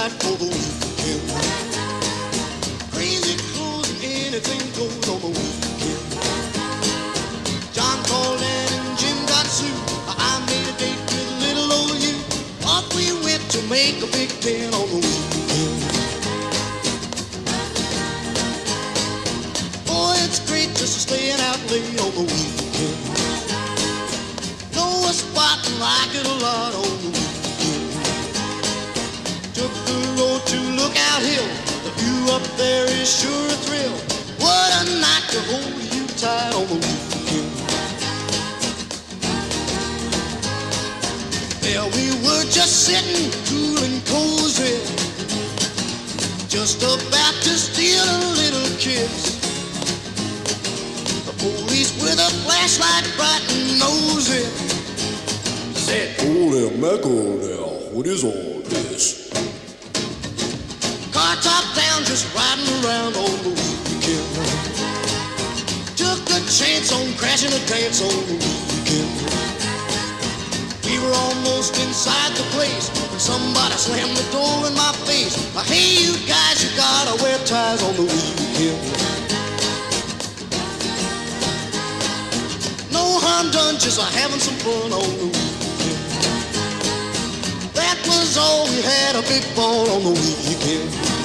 back for the weekend. Crazy clothes and anything goes on the weekend. John called and Jim got sued. I made a date with little old you. Off we went to make a big ten on the weekend. Boy, it's great just staying out late on the weekend. Know a spot and like it a lot on the weekend. Took the road to Lookout Hill. The view up there is sure a thrill. What a night to hold you tight on the weekend. There we were just sitting cool and cozy, just about to steal a little kiss. The police with a flashlight bright and nosy said, "Holy mackerel now, what is all this?" car top down just riding around on the weekend. Took a chance on crashing a dance on the weekend. We were almost inside the place when somebody slammed the door in my face. Hey, you guys, you gotta wear ties on the weekend. No harm done, just having some fun on the weekend. That was all we had, a big ball on the weekend.